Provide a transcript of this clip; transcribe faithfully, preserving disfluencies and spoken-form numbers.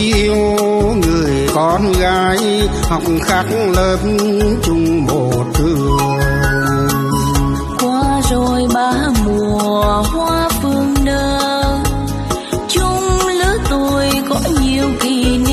yêu người con gái học khác lớp chung một trường. Qua rồi ba mùa hoa phương nở, chung lứa tuổi có nhiều kỷ niệm.